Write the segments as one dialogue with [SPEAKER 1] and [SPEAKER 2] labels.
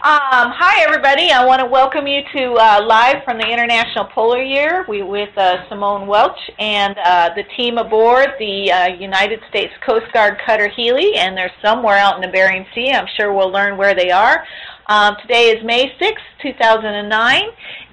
[SPEAKER 1] Hi, everybody. I want to welcome you to live from the International Polar Year. We with Simone Welch and the team aboard the United States Coast Guard Cutter Healy, and they're somewhere out in the Bering Sea. I'm sure we'll learn where they are. Today is May 6th, 2009,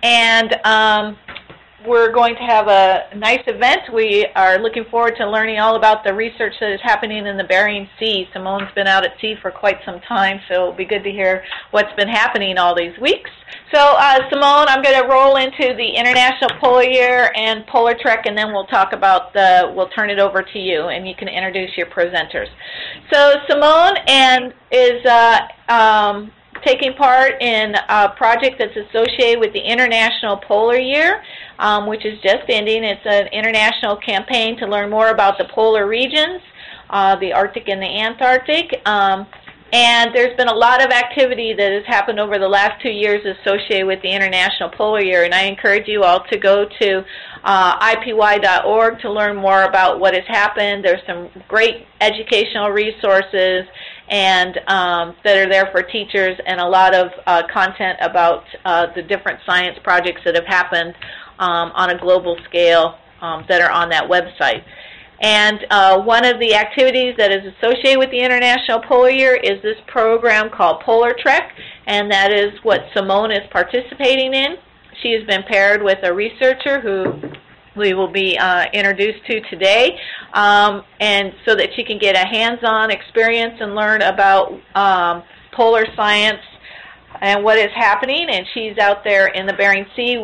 [SPEAKER 1] and we're going to have a nice event. We are looking forward to learning all about the research that is happening in the Bering Sea. Simone's been out at sea for quite some time, so it'll be good to hear what's been happening all these weeks. So, Simone, I'm going to roll into the International Polar Year and Polar Trek, and then we'll talk about we'll turn it over to you, and you can introduce your presenters. So, Simone is taking part in a project that's associated with the International Polar Year, which is just ending. It's an international campaign to learn more about the polar regions, the Arctic and the Antarctic. And there's been a lot of activity that has happened over the last 2 years associated with the International Polar Year, and I encourage you all to go to IPY.org to learn more about what has happened. There's some great educational resources and that are there for teachers, and a lot of content about the different science projects that have happened on a global scale that are on that website. And one of the activities that is associated with the International Polar Year is this program called Polar Trek, and that is what Simone is participating in. She has been paired with a researcher who we will be introduced to today, and so that she can get a hands-on experience and learn about polar science and what is happening. And she's out there in the Bering Sea.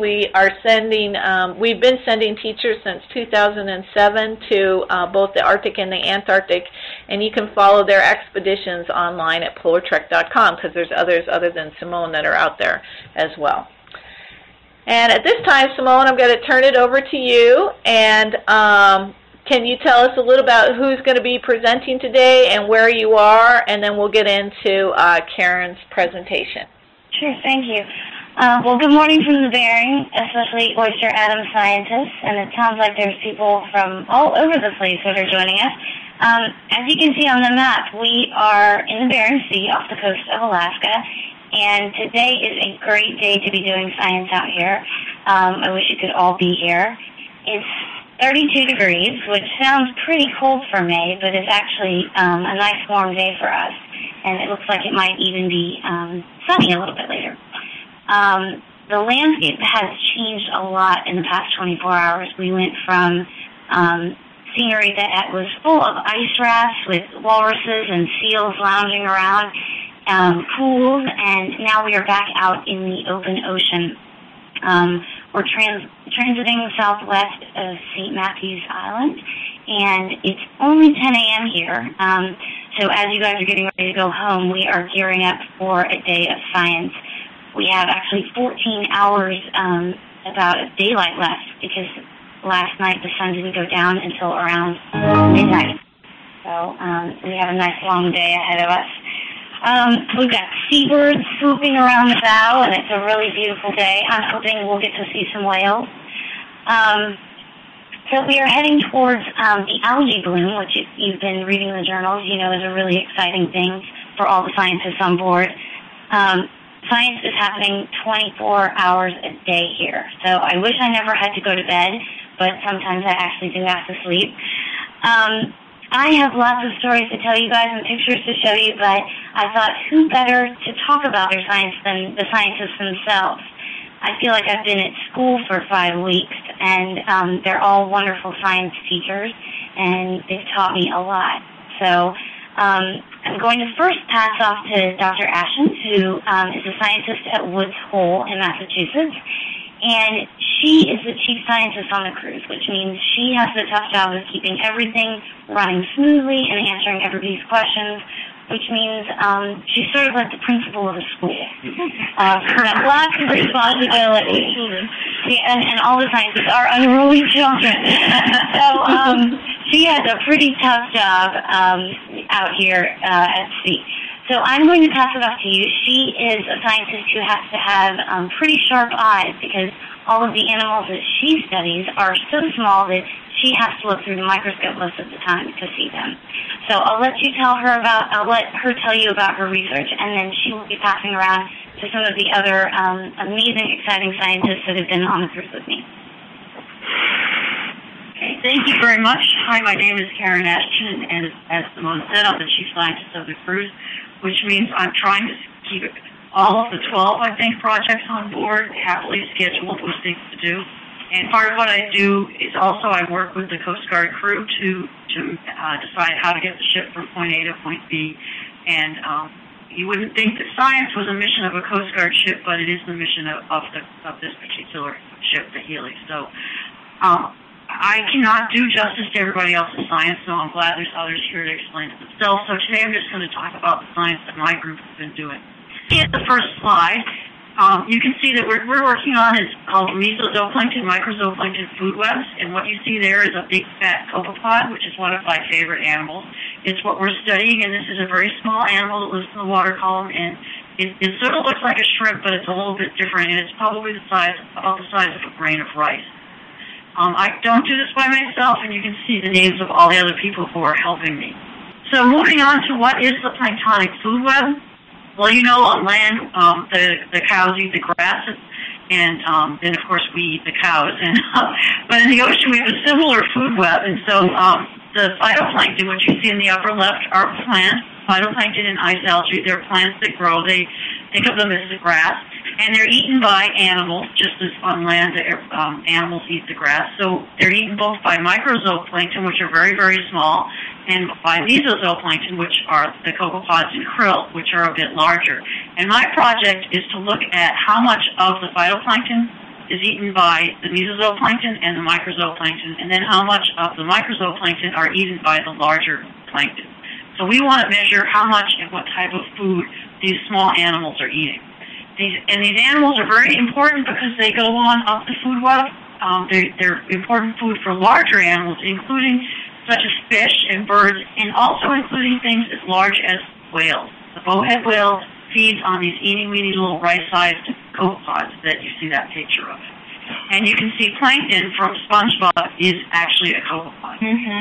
[SPEAKER 1] We've been sending teachers since 2007 to both the Arctic and the Antarctic, and you can follow their expeditions online at polartrek.com, because there's others other than Simone that are out there as well. And at this time, Simone, I'm going to turn it over to you, and can you tell us a little about who's going to be presenting today and where you are, and then we'll get into Karen's presentation.
[SPEAKER 2] Sure, thank you. Well, good morning from the Bering, especially Oyster Atom scientists, and it sounds like there's people from all over the place that are joining us. As you can see on the map, we are in the Bering Sea off the coast of Alaska, and today is a great day to be doing science out here. I wish you could all be here. It's 32 degrees, which sounds pretty cold for May, but it's actually a nice warm day for us, and it looks like it might even be sunny a little bit later. The landscape has changed a lot in the past 24 hours. We went from scenery that was full of ice rafts with walruses and seals lounging around, pools, and now we are back out in the open ocean. We're transiting southwest of St. Matthews Island, and it's only 10 a.m. here. So as you guys are getting ready to go home, we are gearing up for a day of science. We have actually 14 hours about of daylight left, because last night the sun didn't go down until around midnight. So we have a nice long day ahead of us. We've got seabirds swooping around the bow, and it's a really beautiful day. I'm hoping we'll get to see some whales. So we are heading towards the algae bloom, which if you've been reading the journals, you know is a really exciting thing for all the scientists on board. Science is happening 24 hours a day here. So I wish I never had to go to bed, but sometimes I actually do have to sleep. I have lots of stories to tell you guys and pictures to show you, but I thought who better to talk about their science than the scientists themselves. I feel like I've been at school for 5 weeks, and they're all wonderful science teachers, and they've taught me a lot. So I'm going to first pass off to Dr. Ashens, who is a scientist at Woods Hole in Massachusetts. And she is the chief scientist on the cruise, which means she has the tough job of keeping everything running smoothly and answering everybody's questions, which means she's sort of like the principal of the school. Lots of responsibility. Yeah, and all the scientists are unruly children. So she has a pretty tough job out here at sea. So I'm going to pass it off to you. She is a scientist who has to have pretty sharp eyes, because all of the animals that she studies are so small that she has to look through the microscope most of the time to see them. So I'll let her tell you about her research, and then she will be passing around to some of the other amazing, exciting scientists that have been on the cruise with me.
[SPEAKER 3] Okay, thank you very much. Hi, my name is Karen Ashton, and as Simone said, I'm the chief scientist of the cruise, which means I'm trying to keep all of the 12, I think, projects on board happily scheduled with things to do. And part of what I do is also I work with the Coast Guard crew to decide how to get the ship from point A to point B. And you wouldn't think that science was a mission of a Coast Guard ship, but it is the mission of this particular ship, the Healy. So I cannot do justice to everybody else's science, so I'm glad there's others here to explain it themselves. So today I'm just going to talk about the science that my group has been doing. Here's the first slide. You can see that we're working on is called mesozooplankton, microzooplankton food webs, and what you see there is a big fat copepod, which is one of my favorite animals. It's what we're studying, and this is a very small animal that lives in the water column, and it sort of looks like a shrimp, but it's a little bit different, and it's probably about the size of a grain of rice. I don't do this by myself, and you can see the names of all the other people who are helping me. So moving on to what is the planktonic food web. Well, you know, on land, the cows eat the grass, and then, of course, we eat the cows. And but in the ocean, we have a similar food web. And so the phytoplankton, which you see in the upper left, are plants. Phytoplankton and ice algae, they're plants that grow. They think of them as the grass. And they're eaten by animals, just as on land, animals eat the grass. So they're eaten both by microzooplankton, which are very, very small, and by mesozooplankton, which are the copepods and krill, which are a bit larger. And my project is to look at how much of the phytoplankton is eaten by the mesozooplankton and the microzooplankton, and then how much of the microzooplankton are eaten by the larger plankton. So we want to measure how much and what type of food these small animals are eating. These animals are very important because they go on up the food web. They're important food for larger animals, including such as fish and birds, and also including things as large as whales. The bowhead whale feeds on these eeny-weeny little rice-sized copepods that you see that picture of. And you can see plankton from SpongeBob is actually a copepod.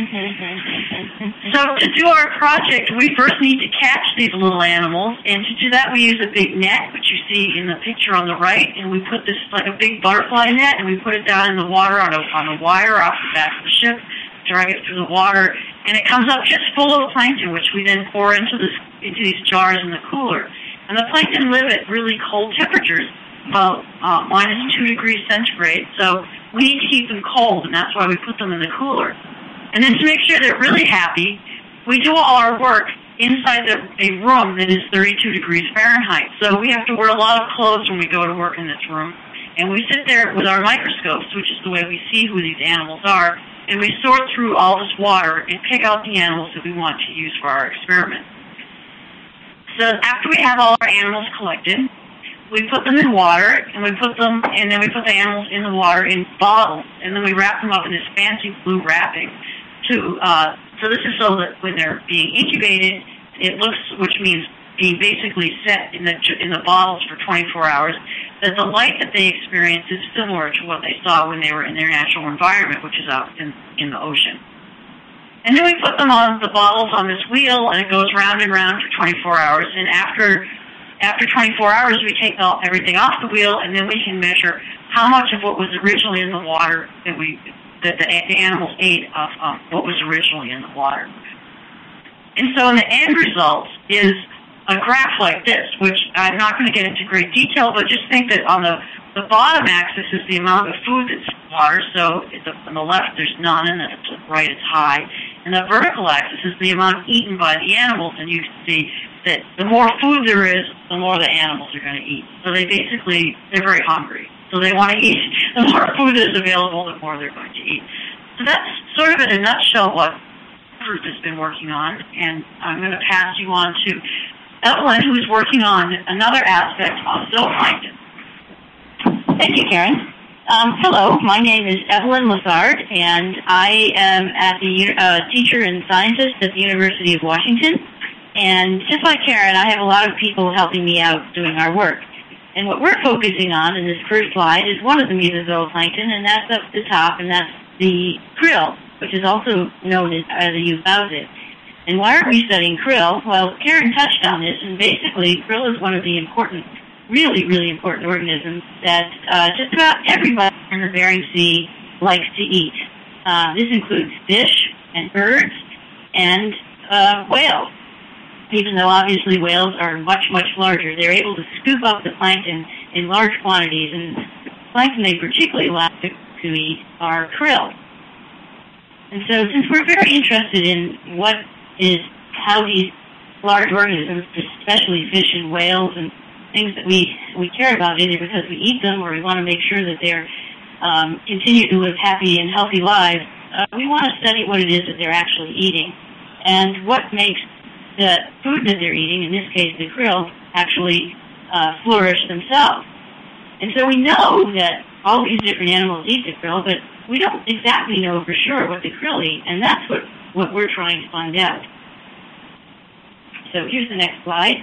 [SPEAKER 3] So to do our project, we first need to catch these little animals, and to do that we use a big net, which you see in the picture on the right, and we put this like a big butterfly net, and we put it down in the water on a wire off the back of the ship, drag it through the water, and it comes up just full of plankton, which we then pour into these jars in the cooler. And the plankton live at really cold temperatures, about minus 2 degrees centigrade, so we need to keep them cold, and that's why we put them in the cooler. And then to make sure they're really happy, we do all our work inside a room that is 32 degrees Fahrenheit. So we have to wear a lot of clothes when we go to work in this room. And we sit there with our microscopes, which is the way we see who these animals are, and we sort through all this water and pick out the animals that we want to use for our experiment. So after we have all our animals collected, we put them in water, and then we put the animals in the water in bottles, and then we wrap them up in this fancy blue wrapping. So this is so that when they're being incubated, it looks, which means being basically set in the bottles for 24 hours, that the light that they experience is similar to what they saw when they were in their natural environment, which is out in the ocean. And then we put them on the bottles on this wheel, and it goes round and round for 24 hours. And after 24 hours, we take everything off the wheel, and then we can measure how much of what was originally in the water that the animals ate of what was originally in the water. And so the end result is a graph like this, which I'm not going to get into great detail, but just think that on the bottom axis is the amount of food that's in the water, so on the left there's none, and at the right it's high. And the vertical axis is the amount eaten by the animals, and you see that the more food there is, the more the animals are going to eat. So they're very hungry. So they want to eat. The more food is available, the more they're going to eat. So that's sort of in a nutshell what the group has been working on, and I'm going to pass you on to Evelyn, who's working on another aspect of zooplankton.
[SPEAKER 4] Thank you, Karen. Hello, my name is Evelyn Lazard, and I am a teacher and scientist at the University of Washington. And just like Karen, I have a lot of people helping me out doing our work. And what we're focusing on in this first slide is one of the mesozooplankton, and that's up the top, and that's the krill, which is also known as the eubauxite. And why aren't we studying krill? Well, Karen touched on this, and basically krill is one of the important really, really important organisms that just about everybody in the Bering Sea likes to eat. This includes fish and birds and whales. Even though obviously whales are much, much larger, they're able to scoop up the plankton in large quantities, and the plankton they particularly like to eat are krill. And so since we're very interested in how these large organisms, especially fish and whales and things that we care about, either because we eat them or we want to make sure that they're continue to live happy and healthy lives, we want to study what it is that they're actually eating and what makes the food that they're eating, in this case the krill, actually flourish themselves. And so we know that all these different animals eat the krill, but we don't exactly know for sure what the krill eat, and that's what we're trying to find out. So here's the next slide.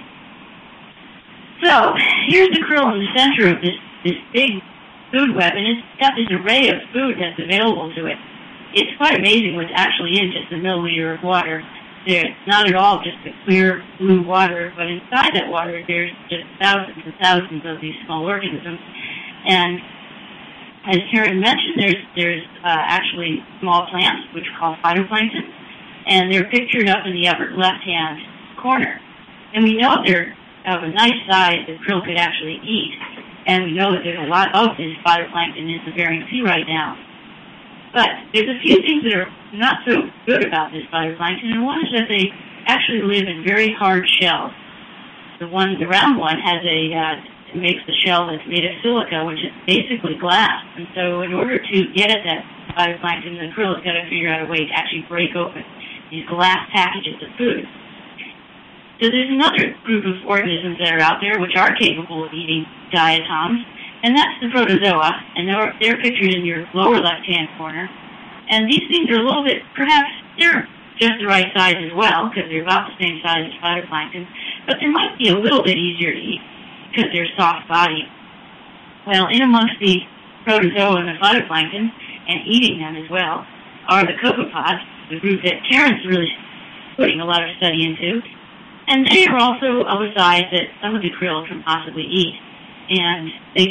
[SPEAKER 4] So here's the krill in the center of this big food web, and it's got this array of food that's available to it. It's quite amazing what's actually in just a milliliter of water. There's not at all just the clear blue water, but inside that water there's just thousands and thousands of these small organisms. And as Karen mentioned, there's actually small plants, which are called phytoplankton, and they're pictured up in the upper left-hand corner. And we know they're of a nice size that krill could actually eat, and we know that there's a lot of this phytoplankton in the Bering Sea right now. But there's a few things that are not so good about this phytoplankton, and one is that they actually live in very hard shells. The round one makes the shell that's made of silica, which is basically glass. And so in order to get at that phytoplankton, the krill has got to figure out a way to actually break open these glass packages of food. So there's another group of organisms that are out there which are capable of eating diatoms, and that's the protozoa, and they're pictured in your lower left-hand corner. And these things are a little bit, perhaps they're just the right size as well, because they're about the same size as phytoplankton, but they might be a little bit easier to eat because they're soft-bodied. Well, in amongst the protozoa and the phytoplankton, and eating them as well, are the copepods, the group that Karen's really putting a lot of study into. And they are also of a size that some of the krill can possibly eat. And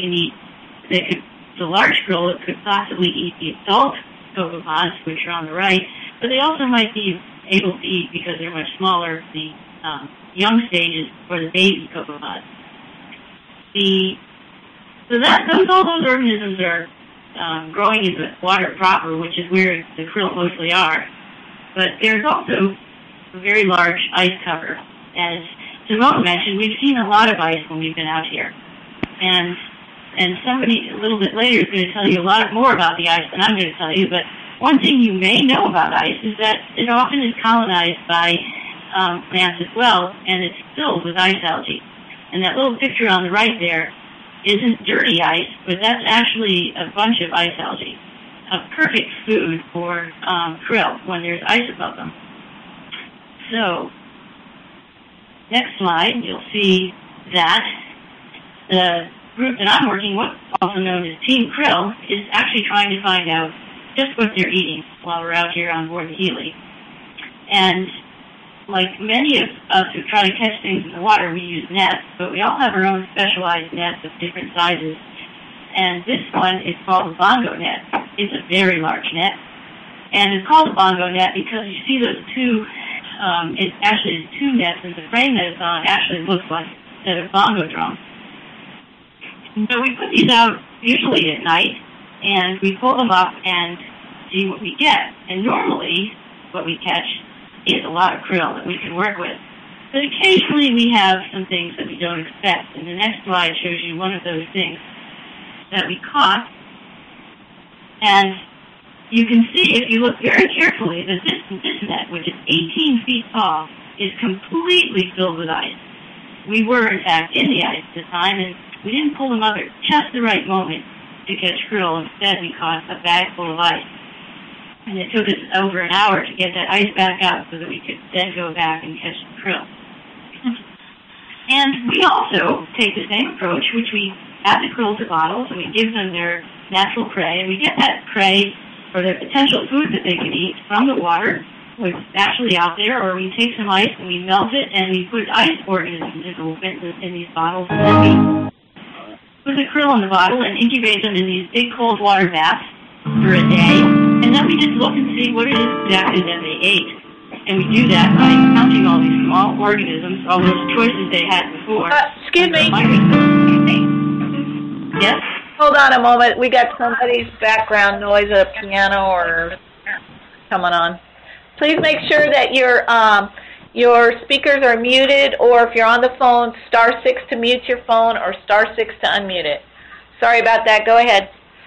[SPEAKER 4] the large krill could possibly eat the adult copepods, which are on the right, but they also might be able to eat, because they're much smaller, the young stages or the baby copepods. All those organisms are growing in the water proper, which is where the krill mostly are. But there's also a very large ice cover. As Simone mentioned, we've seen a lot of ice when we've been out here. And somebody a little bit later is going to tell you a lot more about the ice than I'm going to tell you. But one thing you may know about ice is that it often is colonized by plants as well, and it's filled with ice algae. And that little picture on the right there isn't dirty ice, but that's actually a bunch of ice algae. A perfect food for krill when there's ice above them. So, next slide, you'll see that the group that I'm working with, also known as Team Krill, is actually trying to find out just what they're eating while we're out here on board the Healy. And like many of us who try to catch things in the water, we use nets, but we all have our own specialized nets of different sizes. And this one is called a bongo net. It's a very large net. And it's called a bongo net because you see those two, it's actually two nets, and the frame that it's on actually looks like a set of bongo drums. So we put these out usually at night, and we pull them up and see what we get. And normally, what we catch is a lot of krill that we can work with. But occasionally we have some things that we don't expect. And the next slide shows you one of those things that we caught. And you can see, if you look very carefully, that this net, which is 18 feet tall, is completely filled with ice. We were, in fact, in the ice at the time, and we didn't pull them up at just the right moment to catch krill. Instead, we caught a bag full of ice. And it took us over an hour to get that ice back out so that we could then go back and catch the krill. And we also take the same approach, which we add the krill to bottles, and we give them their natural prey, and we get that prey or their potential food that they can eat from the water, which is actually out there, or we take some ice and we melt it and we put ice organisms in these bottles, and then we the krill in the bottle and incubate them in these big cold water baths for a day, and then we just look and see what it is exactly that they ate. And we do that by counting all these small organisms, all those choices they had before.
[SPEAKER 1] Excuse me.
[SPEAKER 4] Yes?
[SPEAKER 1] Hold on a moment. We got somebody's background noise, a piano or coming on. Please make sure that your speakers are muted, or if you're on the phone, *6 to mute your phone or *6 to unmute it. Sorry about that. Go ahead.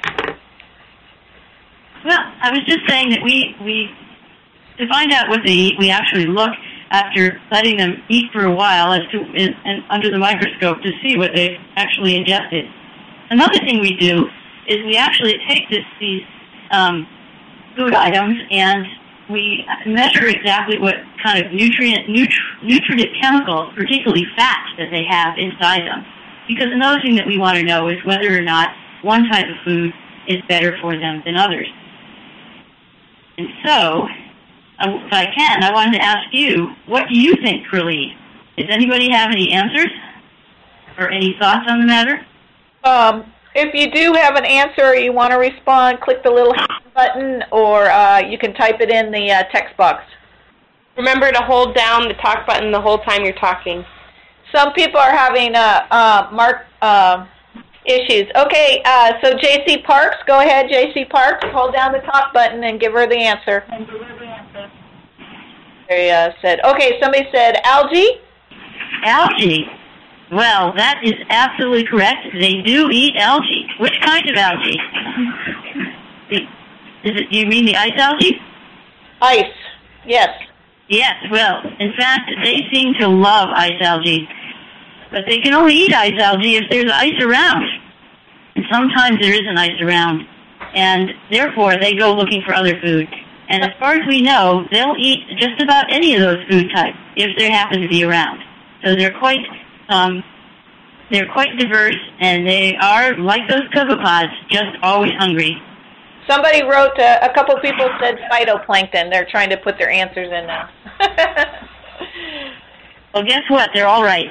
[SPEAKER 4] Well, I was just saying that we to find out what they eat, we actually look after letting them eat for a while and under the microscope to see what they actually ingested. Another thing we do is we actually take these food items and we measure exactly what kind of nutrient chemicals, particularly fats, that they have inside them. Because another thing that we want to know is whether or not one type of food is better for them than others. And so, if I can, I wanted to ask you, what do you think krill eat? Does anybody have any answers or any thoughts on the matter?
[SPEAKER 1] If you do have an answer or you want to respond, click the little hand button, or you can type it in the text box.
[SPEAKER 5] Remember to hold down the talk button the whole time you're talking.
[SPEAKER 1] Some people are having issues. Okay, so J.C. Parks, go ahead, J.C. Parks. Hold down the talk button and give her the answer. They said, okay, somebody said algae.
[SPEAKER 4] Algae. Well, that is absolutely correct. They do eat algae. Which kind of algae? You mean the ice algae?
[SPEAKER 1] Ice, yes.
[SPEAKER 4] Yes, well, in fact, they seem to love ice algae. But they can only eat ice algae if there's ice around. And sometimes there isn't ice around. And therefore, they go looking for other food. And as far as we know, they'll eat just about any of those food types if they happen to be around. So they're quite diverse, and they are, like those copepods, just always hungry.
[SPEAKER 1] Somebody wrote, a couple people said phytoplankton. They're trying to put their answers in now.
[SPEAKER 4] Well, guess what? They're all right.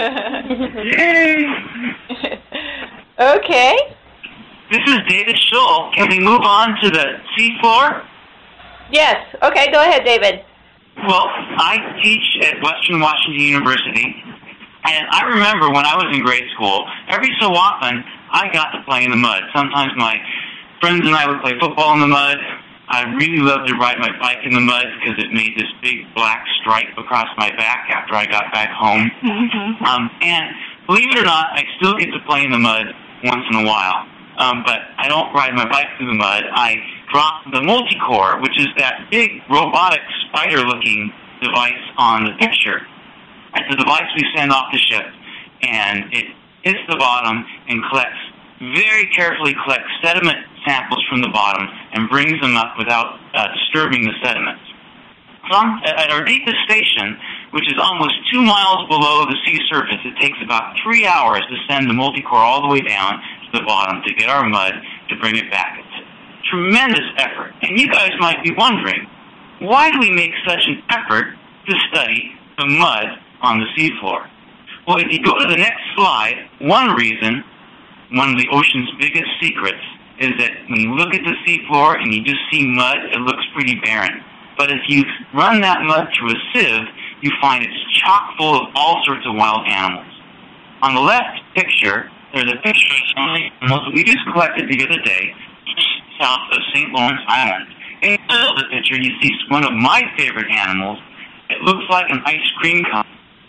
[SPEAKER 1] Okay.
[SPEAKER 6] This is David Schull. Can we move on to the seafloor?
[SPEAKER 1] Yes. Okay, go ahead, David.
[SPEAKER 6] Well, I teach at Western Washington University, and I remember when I was in grade school, every so often I got to play in the mud. Sometimes my friends and I would play football in the mud. I really loved to ride my bike in the mud because it made this big black stripe across my back after I got back home. And believe it or not, I still get to play in the mud once in a while. But I don't ride my bike through the mud. I drop the multicore, which is that big robotic spider-looking device on the picture. It's a device we send off the ship, and it hits the bottom and very carefully collects sediment samples from the bottom and brings them up without disturbing the sediments. At our deepest station, which is almost 2 miles below the sea surface, it takes about 3 hours to send the multicore all the way down to the bottom to get our mud to bring it back. It's a tremendous effort. And you guys might be wondering, why do we make such an effort to study the mud on the seafloor? Well, if you go to the next slide, one of the ocean's biggest secrets is that when you look at the seafloor and you just see mud, it looks pretty barren. But if you run that mud through a sieve, you find it's chock full of all sorts of wild animals. On the left picture, there's a picture of some of the animals we just collected the other day, south of St. Lawrence Island. In the middle of the picture, you see one of my favorite animals. It looks like an ice cream cone.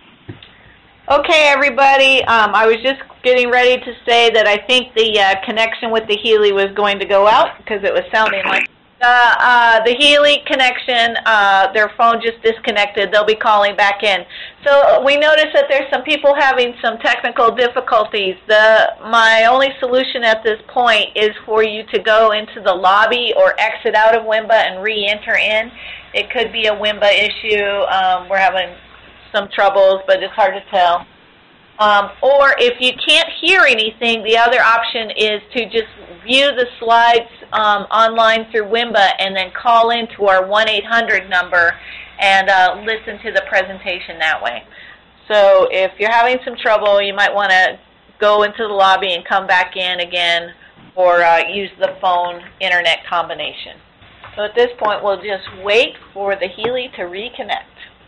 [SPEAKER 1] Okay, everybody. I was just getting ready to say that I think the connection with the Healy was going to go out because it was sounding like the Healy connection. Their phone just disconnected. They'll be calling back in. So we noticed that there's some people having some technical difficulties. My only solution at this point is for you to go into the lobby or exit out of WIMBA and re-enter in. It could be a WIMBA issue. We're having some troubles, but it's hard to tell. Or if you can't hear anything, the other option is to just view the slides online through WIMBA and then call into our 1-800 number and listen to the presentation that way. So if you're having some trouble, you might want to go into the lobby and come back in again, or use the phone internet combination. So at this point, we'll just wait for the Healy to reconnect.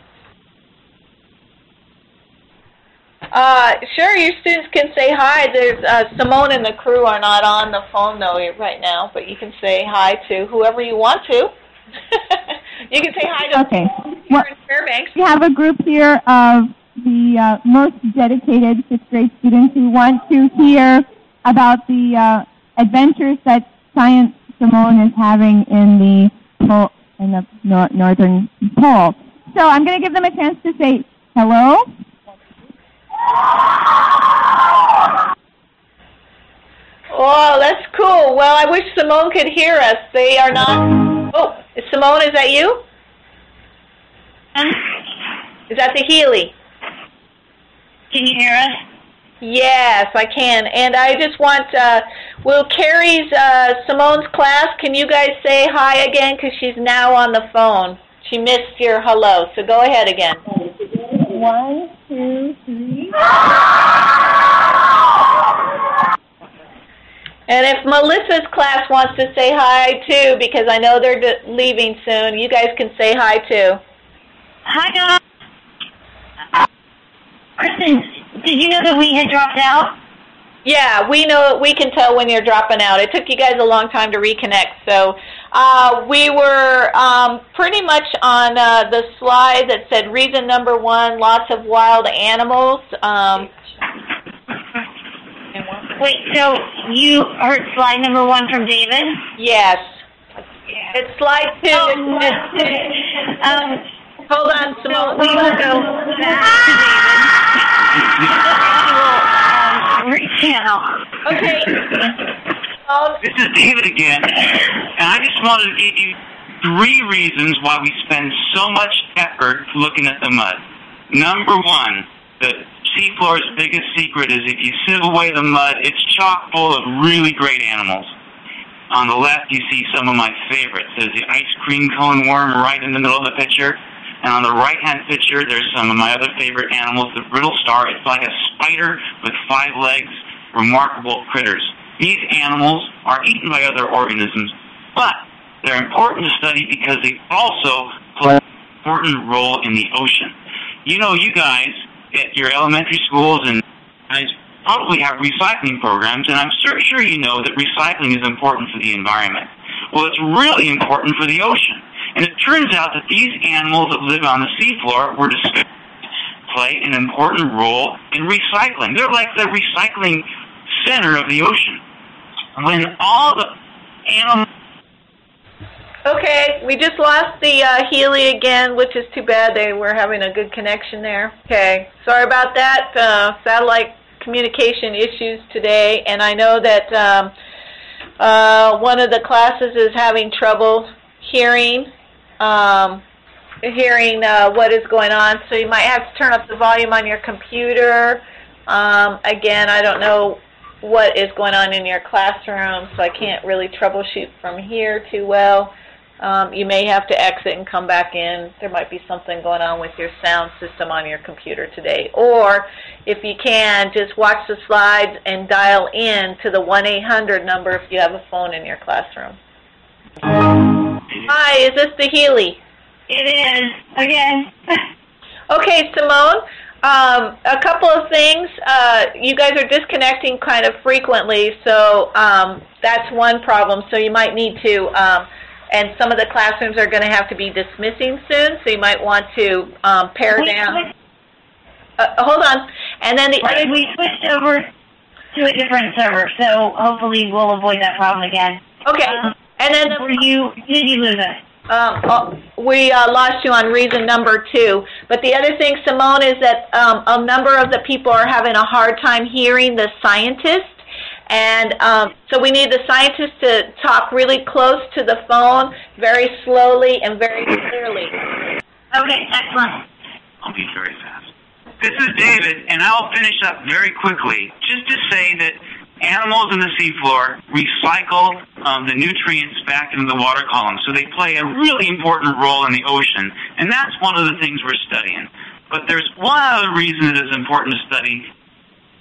[SPEAKER 1] Sure, your students can say hi. There's Simone and the crew are not on the phone though right now, but you can say hi to whoever you want to. You can say hi to
[SPEAKER 7] Well,
[SPEAKER 1] Fairbanks.
[SPEAKER 7] We have a group here of the most dedicated 6th grade students who want to hear about the adventures that Science Simone is having in the northern pole. So I'm going to give them a chance to say hello.
[SPEAKER 1] Oh, that's cool. Well, I wish Simone could hear us. They are not. Oh, Simone, is that you? Is that the Healy?
[SPEAKER 2] Can you hear us?
[SPEAKER 1] Yes, I can. And I just want, will Carrie's, Simone's class, can you guys say hi again? Because she's now on the phone. She missed your hello, so go ahead again.
[SPEAKER 7] 1, 2, 3.
[SPEAKER 1] And if Melissa's class wants to say hi too, because I know they're leaving soon, you guys can say hi too.
[SPEAKER 2] Hi, guys. Kristen, did you know that we had dropped out?
[SPEAKER 1] Yeah, we know. We can tell when you're dropping out. It took you guys a long time to reconnect. So we were pretty much on the slide that said reason number 1, lots of wild animals.
[SPEAKER 2] Wait, so you heard slide number 1 from David?
[SPEAKER 1] Yes. It's slide 2. Hold on, Simone.
[SPEAKER 2] We will go back to David. Reach out.
[SPEAKER 1] Okay.
[SPEAKER 6] This is David again, and I just wanted to give you 3 reasons why we spend so much effort looking at the mud. Number 1, the seafloor's biggest secret is if you sieve away the mud, it's chock full of really great animals. On the left, you see some of my favorites. There's the ice cream cone worm right in the middle of the picture. And on the right-hand picture, there's some of my other favorite animals, the brittle star. It's like a spider with 5 legs, remarkable critters. These animals are eaten by other organisms, but they're important to study because they also play an important role in the ocean. You know, you guys at your elementary schools and guys probably have recycling programs, and I'm sure you know that recycling is important for the environment. Well, it's really important for the ocean. And it turns out that these animals that live on the seafloor were discovered to play an important role in recycling. They're like the recycling center of the ocean. When all the animals...
[SPEAKER 1] Okay, we just lost the Healy again, which is too bad. They were having a good connection there. Okay, sorry about that. Satellite communication issues today, and I know that one of the classes is having trouble hearing what is going on, so you might have to turn up the volume on your computer. Again, I don't know what is going on in your classroom, so I can't really troubleshoot from here too well. You may have to exit and come back in. There might be something going on with your sound system on your computer today. Or, if you can, just watch the slides and dial in to the 1-800 number if you have a phone in your classroom. Hi, is this the Healy?
[SPEAKER 2] It is, again.
[SPEAKER 1] Okay, Simone, a couple of things. You guys are disconnecting kind of frequently, so that's one problem. So you might need to, and some of the classrooms are going to have to be dismissing soon, so you might want to pare down. Hold on. And then
[SPEAKER 2] we switched over to a different server, so hopefully we'll avoid that problem again.
[SPEAKER 1] Okay. And then
[SPEAKER 2] did you lose us?
[SPEAKER 1] We lost you on reason number 2. But the other thing, Simone, is that a number of the people are having a hard time hearing the scientist. And so we need the scientist to talk really close to the phone, very slowly and very clearly.
[SPEAKER 2] Okay, excellent.
[SPEAKER 6] I'll be very fast. This is David, and I'll finish up very quickly. Just to say that animals in the seafloor recycle the nutrients back into the water column, so they play a really important role in the ocean, and that's one of the things we're studying. But there's one other reason it is important to study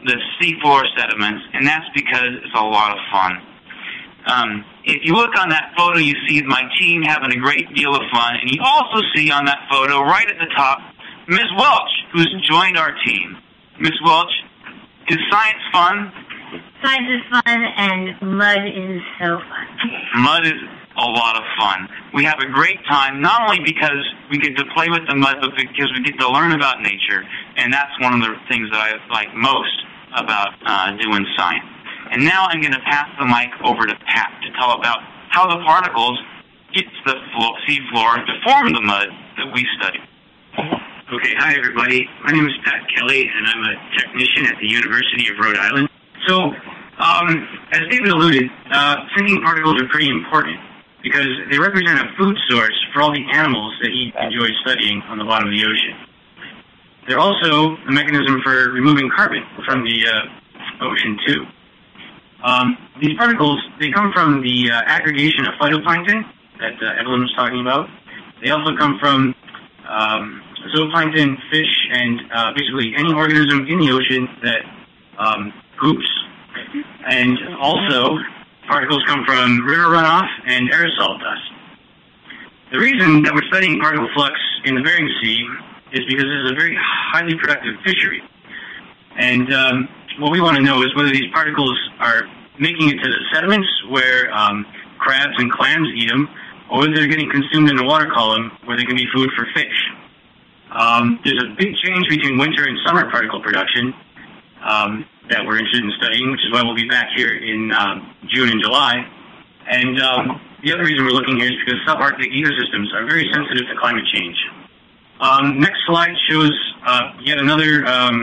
[SPEAKER 6] the seafloor sediments, and that's because it's a lot of fun. If you look on that photo, you see my team having a great deal of fun, and you also see on that photo, right at the top, Ms. Welch, who's joined our team. Ms. Welch, is science fun?
[SPEAKER 2] Science is fun, and mud is so fun.
[SPEAKER 6] Mud is a lot of fun. We have a great time, not only because we get to play with the mud, but because we get to learn about nature, and that's one of the things that I like most about doing science. And now I'm going to pass the mic over to Pat to tell about how the particles get to the seafloor to form the mud that we study.
[SPEAKER 8] Okay, hi everybody. My name is Pat Kelly, and I'm a technician at the University of Rhode Island. So, as David alluded, sinking particles are pretty important because they represent a food source for all the animals that he enjoys studying on the bottom of the ocean. They're also a mechanism for removing carbon from the ocean, too. These particles, they come from the aggregation of phytoplankton that Evelyn was talking about. They also come from zooplankton, fish, and basically any organism in the ocean that poops. And also, particles come from river runoff and aerosol dust. The reason that we're studying particle flux in the Bering Sea is because this is a very highly productive fishery. And what we want to know is whether these particles are making it to the sediments where crabs and clams eat them, or whether they're getting consumed in the water column where they can be food for fish. There's a big change between winter and summer particle production that we're interested in studying, which is why we'll be back here in June and July. And the other reason we're looking here is because subarctic ecosystems are very sensitive to climate change. Next slide shows yet another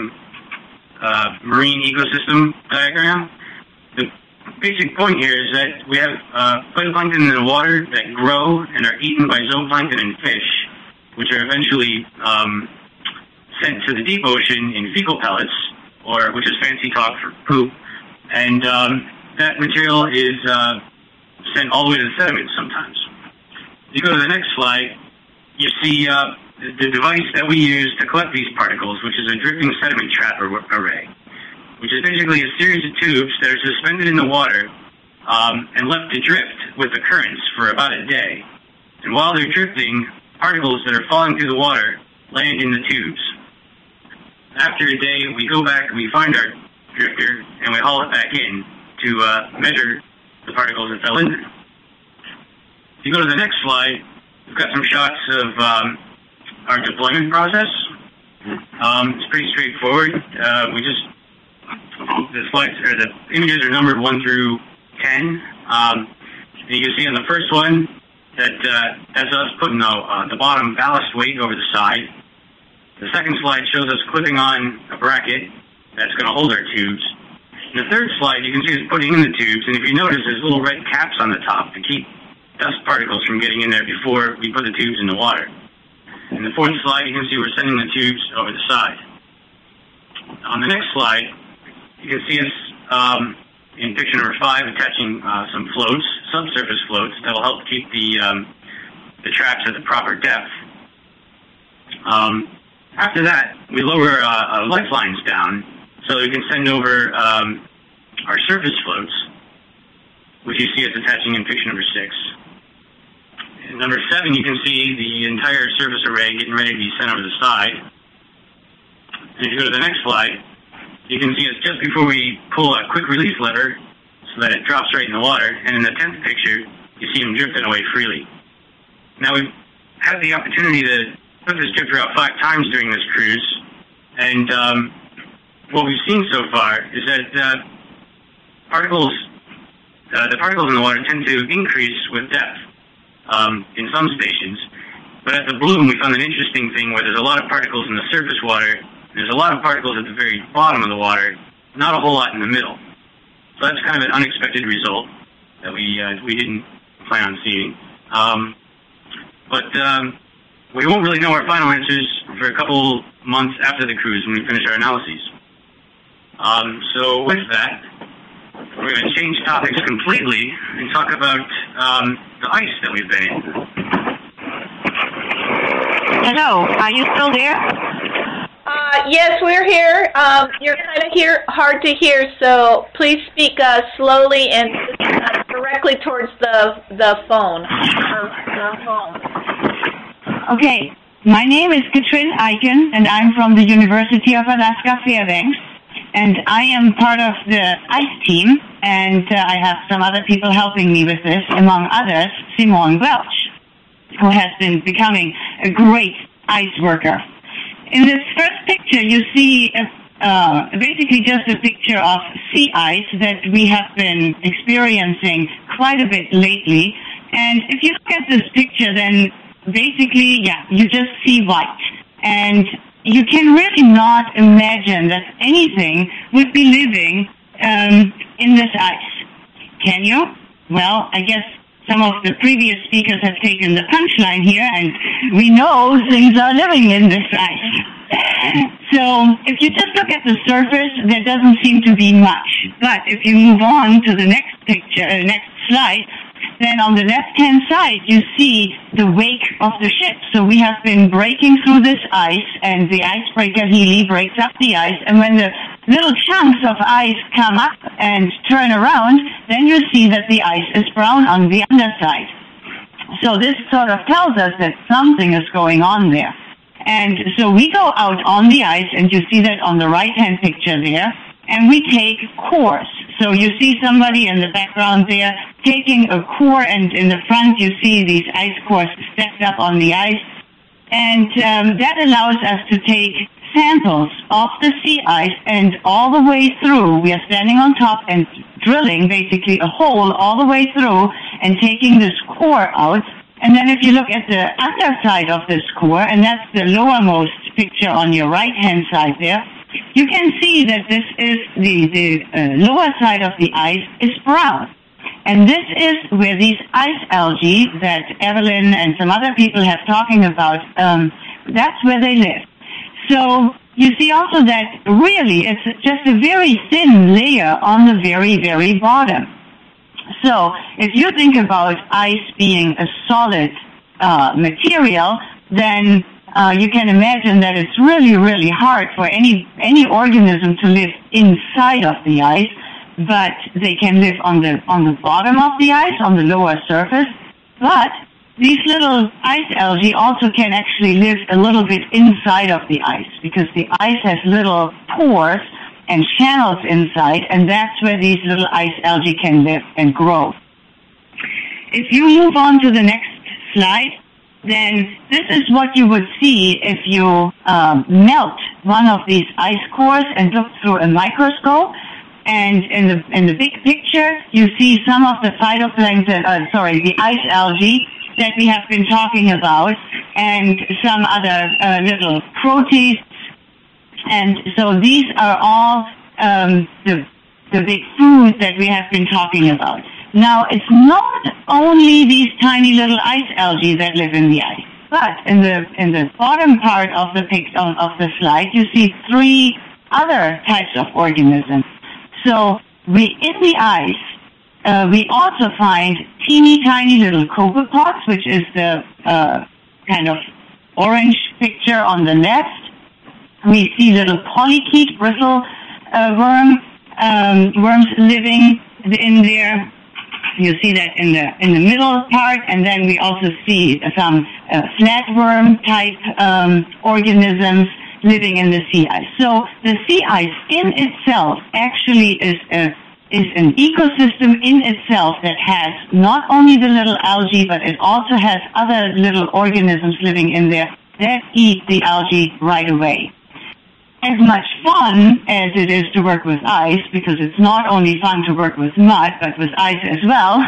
[SPEAKER 8] marine ecosystem diagram. The basic point here is that we have phytoplankton in the water that grow and are eaten by zooplankton and fish, which are eventually sent to the deep ocean in fecal pellets, or which is fancy talk for poop. And that material is sent all the way to the sediments sometimes. If you go to the next slide, you see the device that we use to collect these particles, which is a dripping sediment trap array, which is basically a series of tubes that are suspended in the water and left to drift with the currents for about a day. And while they're drifting, particles that are falling through the water land in the tubes. After a day, we go back and we find our drifter and we haul it back in to measure the particles that fell in there. If you go to the next slide, we've got some shots of our deployment process. It's pretty straightforward. The images are numbered 1 through 10. And you can see on the first one that that's us putting the bottom ballast weight over the side. The second slide shows us clipping on a bracket that's going to hold our tubes. In the third slide, you can see us putting in the tubes, and if you notice, there's little red caps on the top to keep dust particles from getting in there before we put the tubes in the water. In the fourth slide, you can see we're sending the tubes over the side. On the next slide, you can see us in picture number 5 attaching some floats, subsurface floats, that will help keep the traps at the proper depth. After that, we lower lifelines down so that we can send over our surface floats, which you see us attaching in picture number 6. In number 7, you can see the entire surface array getting ready to be sent over the side. And if you go to the next slide, you can see us just before we pull a quick release lever so that it drops right in the water. And in the 10th picture, you see them drifting away freely. Now, we've had the opportunity to put this drifter out 5 times during this cruise. And what we've seen so far is that the particles in the water tend to increase with depth in some stations. But at the Bloom, we found an interesting thing where there's a lot of particles in the surface water. There's a lot of particles at the very bottom of the water, not a whole lot in the middle. So that's kind of an unexpected result that we didn't plan on seeing. But we won't really know our final answers for a couple months after the cruise when we finish our analyses. So with that, we're going to change topics completely and talk about the ice that we've been in.
[SPEAKER 4] Hello, are you still there?
[SPEAKER 1] Yes, we're here. You're kind of hard to hear, so please speak slowly and directly towards the phone.
[SPEAKER 4] Okay, my name is Katrin Eichen, and I'm from the University of Alaska Fairbanks, and I am part of the ICE team, and I have some other people helping me with this, among others, Simone Welch, who has been becoming a great ice worker. In this first picture, you see basically just a picture of sea ice that we have been experiencing quite a bit lately. And if you look at this picture, then basically, you just see white. And you can really not imagine that anything would be living in this ice. Can you? Well, I guess some of the previous speakers have taken the punchline here, and we know things are living in this ice. So if you just look at the surface, there doesn't seem to be much. But if you move on to the next picture, next slide, then on the left-hand side, you see the wake of the ship. So we have been breaking through this ice, and the icebreaker Healy breaks up the ice, and when the little chunks of ice come up and turn around, then you see that the ice is brown on the underside. So this sort of tells us that something is going on there. And so we go out on the ice, and you see that on the right-hand picture there, and we take cores. So you see somebody in the background there taking a core, and in the front you see these ice cores stacked up on the ice. And that allows us to take samples of the sea ice, and all the way through, we are standing on top and drilling basically a hole all the way through and taking this core out. And then if you look at the underside of this core, and that's the lowermost picture on your right-hand side there, you can see that this is the lower side of the ice is brown. And this is where these ice algae that Evelyn and some other people have talking about, that's where they live. So you see also that really it's just a very thin layer on the very, very bottom. So if you think about ice being a solid material, then you can imagine that it's really, really hard for any organism to live inside of the ice, but they can live on the bottom of the ice, on the lower surface. But these little ice algae also can actually live a little bit inside of the ice, because the ice has little pores and channels inside, and that's where these little ice algae can live and grow. If you move on to the next slide, then this is what you would see if you melt one of these ice cores and look through a microscope. And in the big picture, you see some of the phytoplankton, the ice algae that we have been talking about, and some other little protists. And so these are all the big foods that we have been talking about. Now, it's not only these tiny little ice algae that live in the ice, but in the bottom part of the slide, you see three other types of organisms. So in the ice, we also find teeny tiny little copepods, which is the kind of orange picture on the left. We see little polychaete bristle worms living in there. You see that in the middle part, and then we also see some flatworm type organisms living in the sea ice. So the sea ice in itself actually is an ecosystem in itself that has not only the little algae, but it also has other little organisms living in there that eat the algae right away. As much fun as it is to work with ice, because it's not only fun to work with mud, but with ice as well,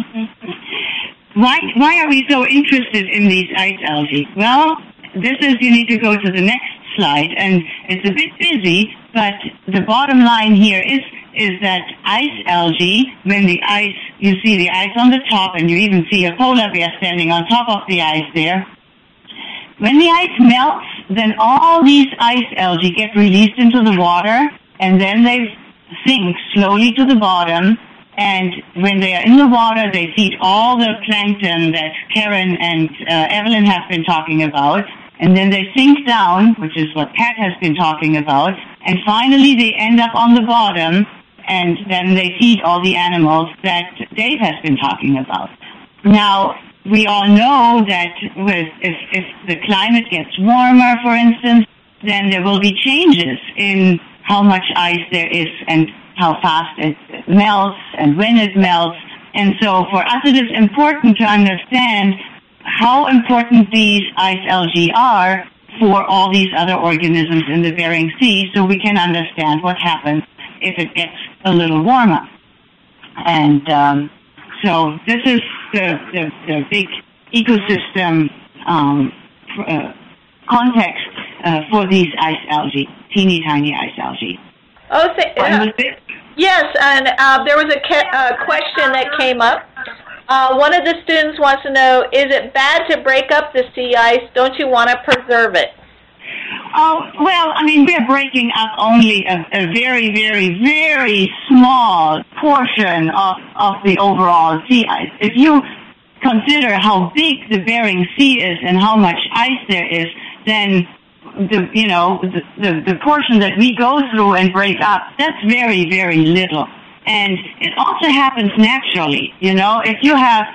[SPEAKER 4] why are we so interested in these ice algae? Well, you need to go to the next slide, and it's a bit busy, but the bottom line here is that ice algae, when the ice, you see the ice on the top, and you even see a polar bear standing on top of the ice there. When the ice melts, then all these ice algae get released into the water, and then they sink slowly to the bottom. And when they are in the water, they feed all the plankton that Karen and Evelyn have been talking about. and then they sink down, which is what Pat has been talking about, and finally they end up on the bottom, and then they feed all the animals that Dave has been talking about. Now, we all know that if the climate gets warmer, for instance, then there will be changes in how much ice there is and how fast it melts and when it melts. And so for us it is important to understand how important these ice algae are for all these other organisms in the Bering Sea, so we can understand what happens if it gets a little warmer. And so this is the big ecosystem context for these ice algae, teeny tiny ice algae.
[SPEAKER 1] Oh, yes, and there was a question that came up. One of the students wants to know, is it bad to break up the sea ice? Don't you want to preserve it?
[SPEAKER 4] Oh, well, I mean, we're breaking up only a very, very, very small portion of the overall sea ice. If you consider how big the Bering Sea is and how much ice there is, then the portion that we go through and break up, that's very, very little. And it also happens naturally. If you have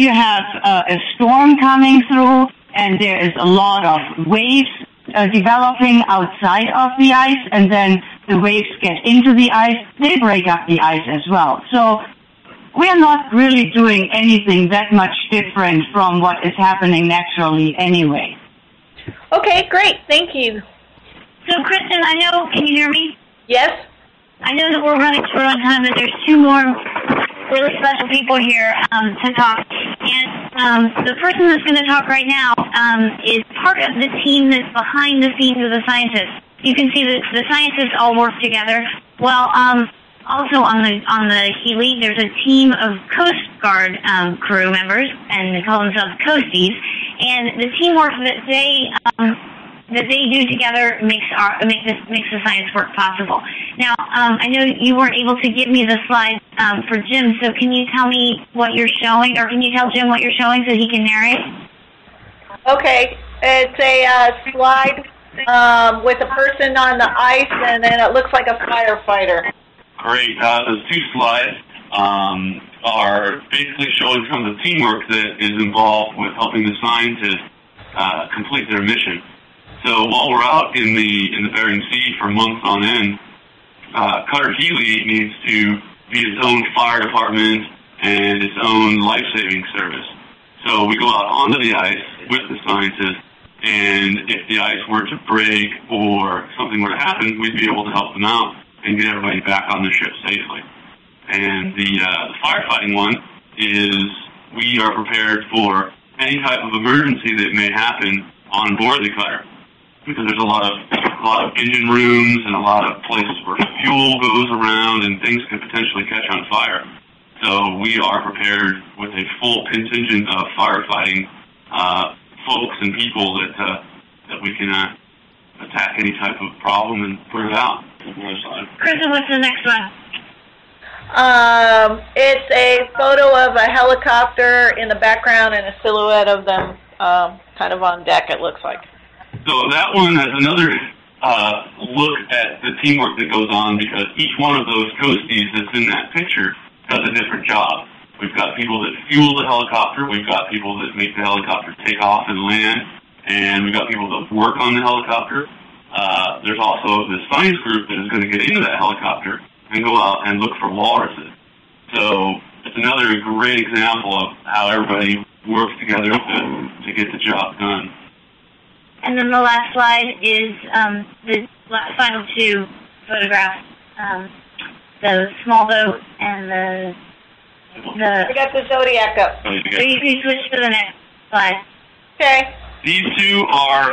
[SPEAKER 4] a storm coming through and there is a lot of waves developing outside of the ice, and then the waves get into the ice, they break up the ice as well. So we're not really doing anything that much different from what is happening naturally anyway.
[SPEAKER 1] Okay, great. Thank you.
[SPEAKER 2] So, Kristen, can you hear me?
[SPEAKER 1] Yes.
[SPEAKER 2] I know that we're running short on time, but there's two more really special people here to talk. And the person that's going to talk right now is part of the team that's behind the scenes of the scientists. You can see that the scientists all work together. Well, also on the Healy, there's a team of Coast Guard crew members, and they call themselves Coasties. And the teamwork that they do together makes the science work possible. Now, I know you weren't able to give me the slides for Jim, so can you tell me what you're showing, or can you tell Jim what you're showing so he can narrate?
[SPEAKER 1] Okay, it's a slide with a person on the ice, and then it looks like a firefighter.
[SPEAKER 9] Great. Those two slides are basically showing some of the teamwork that is involved with helping the scientists complete their mission. So while we're out in the Bering Sea for months on end, Cutter Healy needs to be its own fire department and its own life-saving service. So we go out onto the ice with the scientists, and if the ice were to break or something were to happen, we'd be able to help them out and get everybody back on the ship safely. And the firefighting one is we are prepared for any type of emergency that may happen on board the cutter, because there's a lot of engine rooms and a lot of places where fuel goes around and things could potentially catch on fire. So we are prepared with a full contingent of firefighting folks and people that we can attack any type of problem and put it out.
[SPEAKER 2] Kristen, what's the next one?
[SPEAKER 1] It's a photo of a helicopter in the background and a silhouette of them kind of on deck, it looks like.
[SPEAKER 9] So that one has another look at the teamwork that goes on, because each one of those coasties that's in that picture does a different job. We've got people that fuel the helicopter, we've got people that make the helicopter take off and land, and we've got people that work on the helicopter. There's also the science group that is going to get into that helicopter and go out and look for walruses. So it's another great example of how everybody works together to get the job done.
[SPEAKER 2] And then the last slide is the final two photographs, the small boat and the...
[SPEAKER 1] We got the Zodiac up.
[SPEAKER 2] So you can switch to the next slide.
[SPEAKER 1] Okay.
[SPEAKER 9] These two are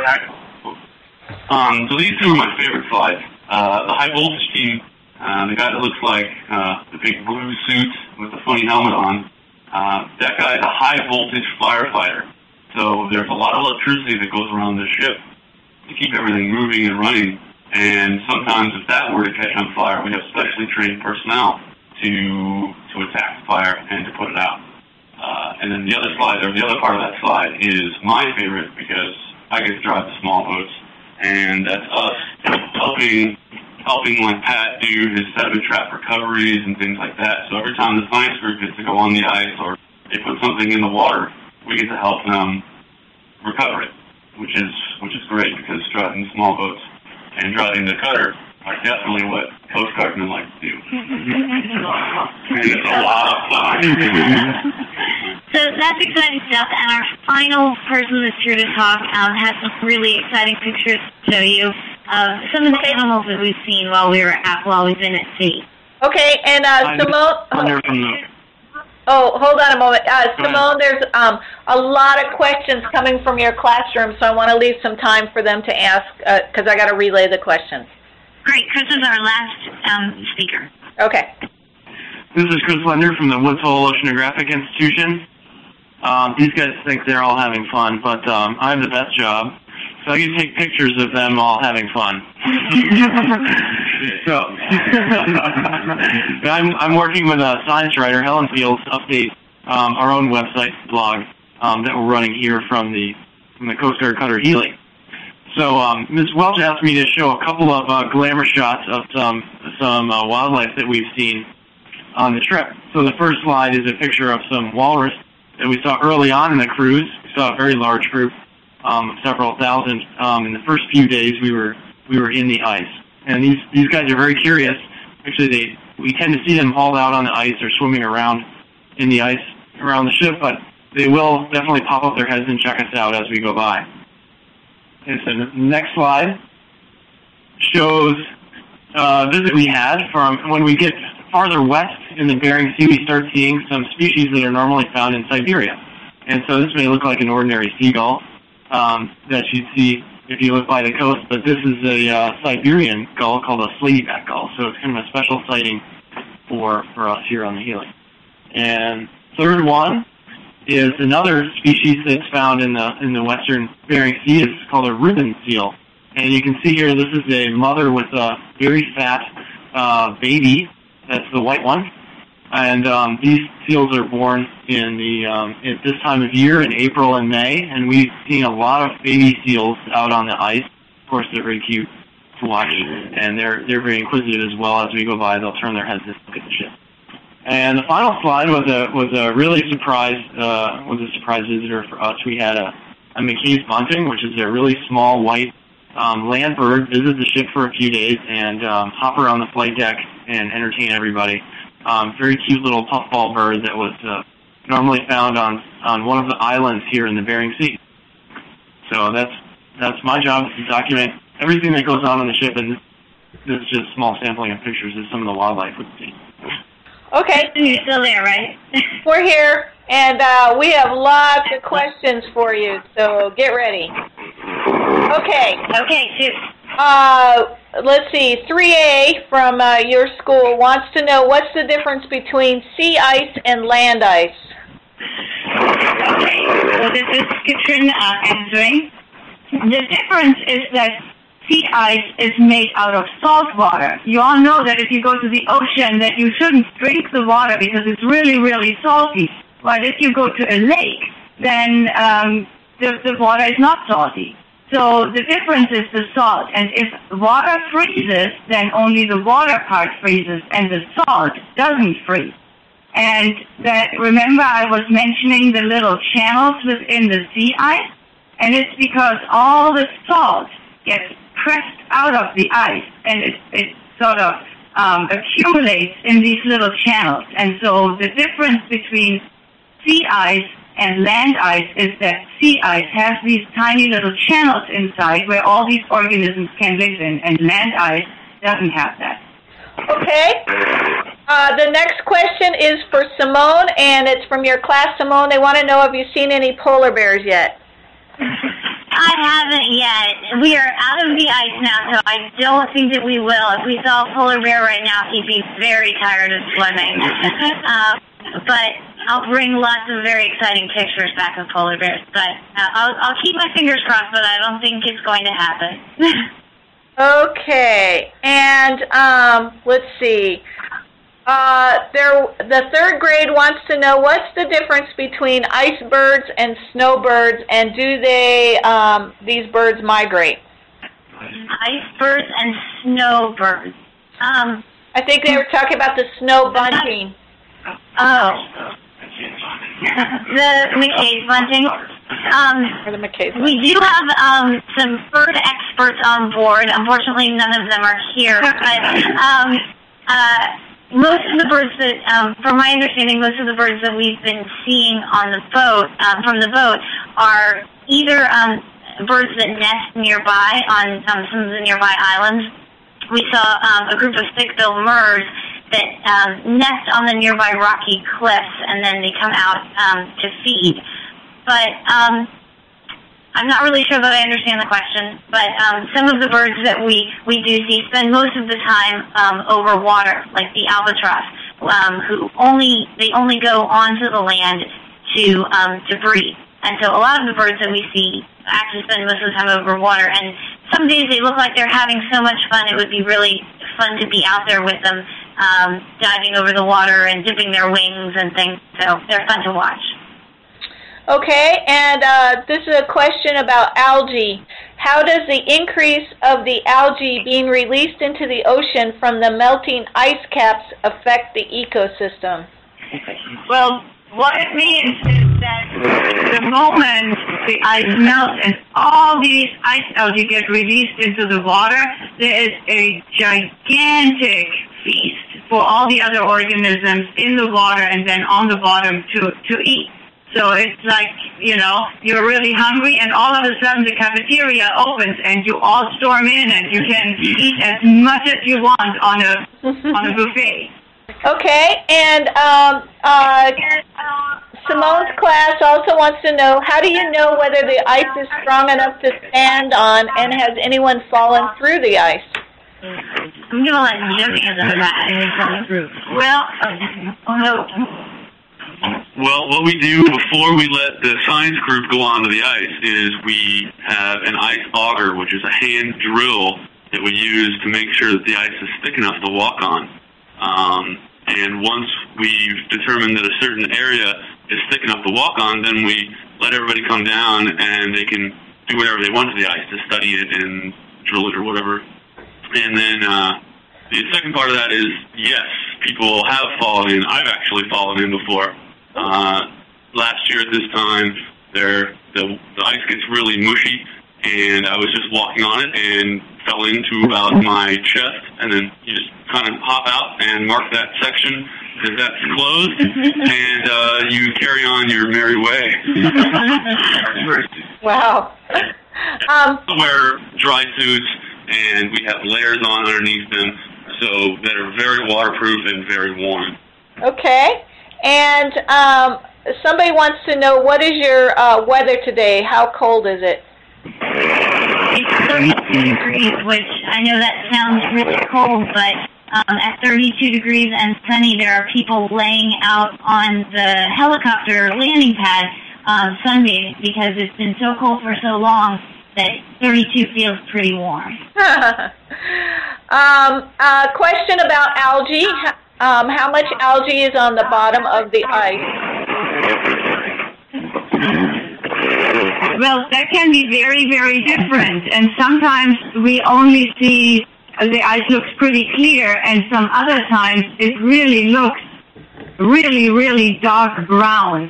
[SPEAKER 9] my favorite slides. The high voltage team, the guy that looks like the big blue suit with the funny helmet on, that guy is a high voltage firefighter. So there's a lot of electricity that goes around the ship to keep everything moving and running. And sometimes if that were to catch on fire, we have specially trained personnel to attack the fire and to put it out. And then the other slide, or the other part of that slide, is my favorite, because I get to drive the small boats, and that's us helping like Pat do his sediment trap recoveries and things like that. So every time the science group gets to go on the ice or they put something in the water, we get to help them recover it, which is great, because driving the small boats and driving the cutter are definitely what Coast Guardmen like to do. And it's a lot of fun.
[SPEAKER 2] So that's exciting stuff, and our final person that's here to talk has some really exciting pictures to show you of some of the animals that we've seen while we've been at sea.
[SPEAKER 1] Okay, and Simone. Oh, hold on a moment. Simone, there's a lot of questions coming from your classroom, so I want to leave some time for them to ask, because I got to relay the questions.
[SPEAKER 2] Great. Chris is our last speaker.
[SPEAKER 1] Okay.
[SPEAKER 10] This is Chris Lender from the Woods Hole Oceanographic Institution. These guys think they're all having fun, but I have the best job, so I can take pictures of them all having fun. So I'm working with a science writer, Helen Fields, to update our own website blog that we're running here from the Coast Guard cutter Healy. So Ms. Welch asked me to show a couple of glamour shots of some wildlife that we've seen on the trip. So the first slide is a picture of some walrus that we saw early on in the cruise. We saw a very large group, several thousand. In the first few days, we were in the ice, and these guys are very curious. Actually, we tend to see them hauled out on the ice or swimming around in the ice around the ship, but they will definitely pop up their heads and check us out as we go by. And so the next slide shows a visit we had from when we get farther west in the Bering Sea. We start seeing some species that are normally found in Siberia. And so this may look like an ordinary seagull that you'd see if you live by the coast, but this is a Siberian gull called a slatyback gull. So it's kind of a special sighting for us here on the Healy. And third one is another species that's found in the western Bering Sea. It's called a ribbon seal. And you can see here this is a mother with a very fat baby. That's the white one. And these seals are born at this time of year, in April and May. And we've seen a lot of baby seals out on the ice. Of course, they're very cute to watch, and they're very inquisitive as well. As we go by, they'll turn their heads and look at the ship. And the final slide was a really surprise visitor for us. We had a McKay's bunting, which is a really small white land bird, visit the ship for a few days and hop around the flight deck and entertain everybody. Very cute little puffball bird that was normally found on one of the islands here in the Bering Sea. So that's my job, to document everything that goes on the ship, and this is just a small sampling of pictures of some of the wildlife we've seen.
[SPEAKER 1] Okay.
[SPEAKER 2] You're still there, right?
[SPEAKER 1] We're here, and we have lots of questions for you, so get ready. Okay.
[SPEAKER 2] Okay, shoot.
[SPEAKER 1] Let's see, 3A from your school wants to know what's the difference between sea ice and land ice?
[SPEAKER 4] Okay, so this is Katrin answering. The difference is that sea ice is made out of salt water. You all know that if you go to the ocean that you shouldn't drink the water because it's really, really salty. But if you go to a lake, then the water is not salty. So the difference is the salt. And if water freezes, then only the water part freezes and the salt doesn't freeze. And that, remember I was mentioning the little channels within the sea ice? And it's because all the salt gets pressed out of the ice, and it sort of accumulates in these little channels. And so the difference between sea ice and land ice is that sea ice has these tiny little channels inside where all these organisms can live in, and land ice doesn't have that.
[SPEAKER 1] Okay. The next question is for Simone, and it's from your class, Simone. They want to know, have you seen any polar bears yet?
[SPEAKER 2] I haven't yet. We are out of the ice now, so I don't think that we will. If we saw a polar bear right now, he'd be very tired of swimming. But I'll bring lots of very exciting pictures back of polar bears. But I'll keep my fingers crossed, but I don't think it's going to happen.
[SPEAKER 1] Okay. And let's see. The third grade wants to know what's the difference between icebirds and snowbirds, and do they these birds migrate?
[SPEAKER 2] Icebirds and snowbirds.
[SPEAKER 1] I think they were talking about the snow bunting.
[SPEAKER 2] Oh. The McKay's bunting. We do have some bird experts on board. Unfortunately, none of them are here. But most of the birds that, from my understanding, most of the birds that we've been seeing on the boat, from the boat, are either birds that nest nearby on some of the nearby islands. We saw a group of stick-billed murres that nest on the nearby rocky cliffs, and then they come out to feed. But I'm not really sure that I understand the question, but some of the birds that we do see spend most of the time over water, like the albatross, who only go onto the land to breed. And so a lot of the birds that we see actually spend most of the time over water. And some days they look like they're having so much fun. It would be really fun to be out there with them, diving over the water and dipping their wings and things. So they're fun to watch.
[SPEAKER 1] Okay, and this is a question about algae. How does the increase of the algae being released into the ocean from the melting ice caps affect the ecosystem?
[SPEAKER 3] Well, what it means is that the moment the ice melts and all these ice algae get released into the water, there is a gigantic feast for all the other organisms in the water and then on the bottom to eat. So it's like, you're really hungry and all of a sudden the cafeteria opens and you all storm in and you can eat as much as you want on a buffet.
[SPEAKER 1] Okay, and Simone's class also wants to know, how do you know whether the ice is strong enough to stand on, and has anyone fallen through the ice?
[SPEAKER 2] I'm going to let Jim answer that.
[SPEAKER 9] Well, what we do before we let the science group go onto the ice is we have an ice auger, which is a hand drill that we use to make sure that the ice is thick enough to walk on. And once we've determined that a certain area is thick enough to walk on, then we let everybody come down and they can do whatever they want to the ice to study it and drill it or whatever. And then the second part of that is, yes, people have fallen in. I've actually fallen in before. Last year at this time, the ice gets really mushy, and I was just walking on it and fell into about my chest, and then you just kind of hop out and mark that section because that's closed, and you carry on your merry way.
[SPEAKER 1] Wow.
[SPEAKER 9] Wear dry suits, and we have layers on underneath them, so that are very waterproof and very warm.
[SPEAKER 1] Okay. And somebody wants to know, what is your weather today? How cold is it?
[SPEAKER 2] It's 32 degrees, which I know that sounds really cold, but at 32 degrees and sunny, there are people laying out on the helicopter landing pad Sunday because it's been so cold for so long that 32 feels pretty warm.
[SPEAKER 1] Question about algae. How much algae is on the bottom of the ice?
[SPEAKER 3] Well, that can be very, very different. And sometimes we only see the ice looks pretty clear, and some other times it really looks really, really dark brown.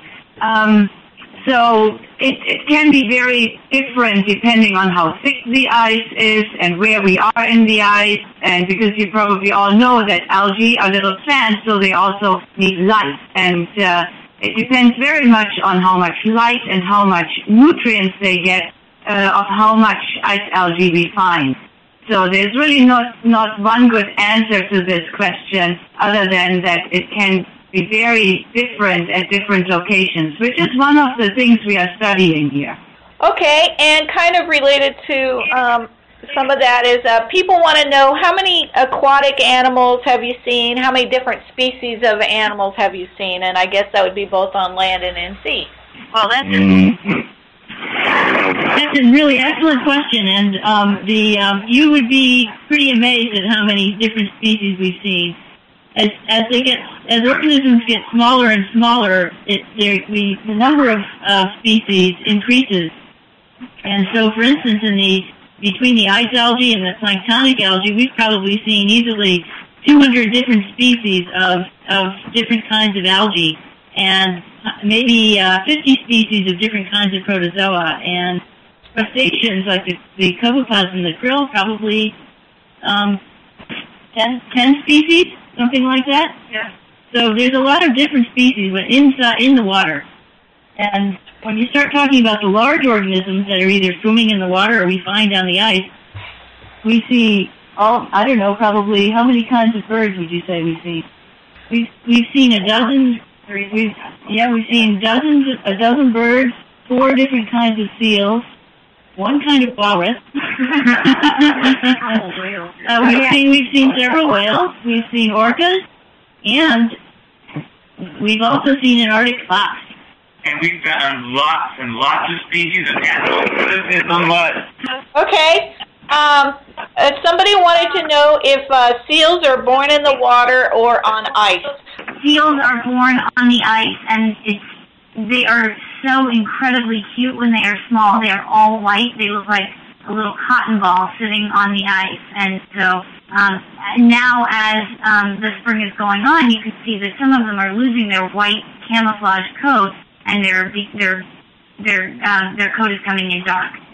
[SPEAKER 3] So it can be very different depending on how thick the ice is and where we are in the ice. And because you probably all know that algae are little plants, so they also need light. And it depends very much on how much light and how much nutrients they get of how much ice algae we find. So there's really not one good answer to this question other than that it can be very different at different locations, which is one of the things we are studying here.
[SPEAKER 1] Okay, and kind of related to some of that is people want to know, how many aquatic animals have you seen? How many different species of animals have you seen? And I guess that would be both on land and in sea.
[SPEAKER 2] Well, that's a really excellent question, and you would be pretty amazed at how many different species we've seen.
[SPEAKER 4] as organisms get smaller and smaller, the number of species increases. And so, for instance, between the ice algae and the planktonic algae, we've probably seen easily 200 different species of different kinds of algae, and maybe 50 species of different kinds of protozoa. And crustaceans like the copepods and the krill, probably 10 species, something like that.
[SPEAKER 3] Yeah.
[SPEAKER 4] So there's a lot of different species in the water. And when you start talking about the large organisms that are either swimming in the water or we find on the ice, we see probably how many kinds of birds would you say we see? We've seen a dozen. We've seen a dozen birds, 4 different kinds of seals, 1 kind of walrus. We've seen several whales. We've seen orcas, and we've also seen an Arctic fox.
[SPEAKER 6] And we've found lots and lots of species of animals that live in the mud.
[SPEAKER 1] Okay. Somebody wanted to know if seals are born in the water or on ice.
[SPEAKER 2] Seals are born on the ice, and they are so incredibly cute when they are small. They are all white. They look like a little cotton ball sitting on the ice. And so now as the spring is going on, you can see that some of them are losing their white camouflage coat, and their coat is coming in dark.